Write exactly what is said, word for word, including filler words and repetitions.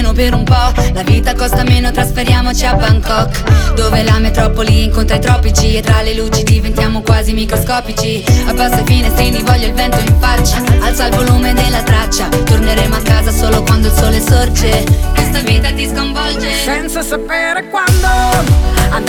almeno per un po'. La vita costa meno, trasferiamoci a Bangkok, dove la metropoli incontra i tropici e tra le luci diventiamo quasi microscopici. Abbassa i finestrini, voglio il vento in faccia, alza il volume della traccia, torneremo a casa solo quando il sole sorge. Questa vita ti sconvolge senza sapere quando andare